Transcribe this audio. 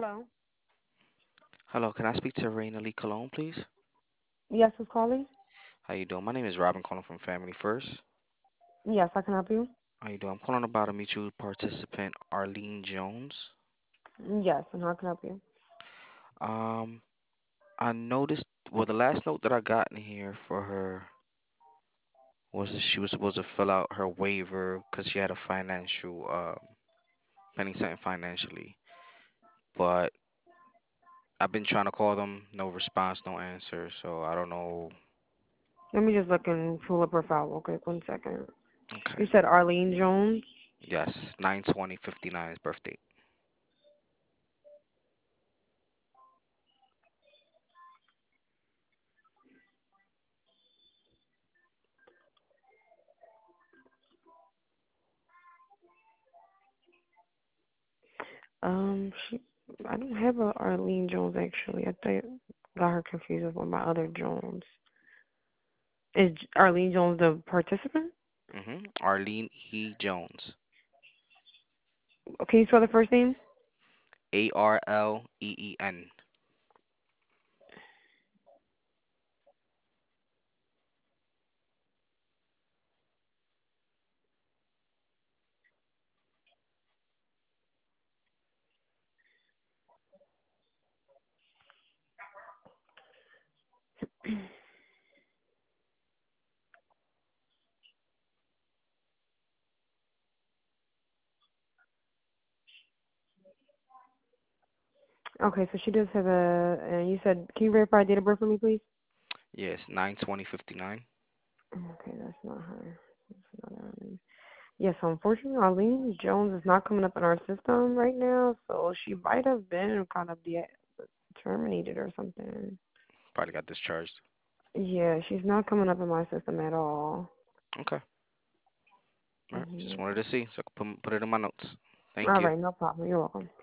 Hello. Hello, can I speak to Raina Lee Cologne, please? Yes, who's calling? How you doing? My name is Robin calling from Family First. Yes, I can help you. How you doing? I'm calling about a mutual participant, Arlene Jones. Yes, and how can I help you? Um, I noticed, well, the last note that I got in here for her was that she was supposed to fill out her waiver because she had a pending something financially. But I've been trying to call them, no response, no answer. So I don't know. Let me just look and pull up her file real quick. 1 second. Okay. You said Arlene Jones. Yes, 9/20/59 is birthday. She. I don't have a Arlene Jones actually. I think got her confused with one of my other Jones. Is Arlene Jones the participant? Arlene E. Jones. Can you spell the first name? Arleen. Okay, so she does have a. And you said, can you verify date of birth for me, please? Yes, 9/20/59. Okay, that's not her. That's not Arlene. Yes, unfortunately, Arlene Jones is not coming up in our system right now, so she might have been kind of terminated or something. Probably got discharged. Yeah, she's not coming up in my system at all. Okay. All right. Just Mhm. wanted to see so I could put it in my notes. Thank All you. right, no problem. You're welcome.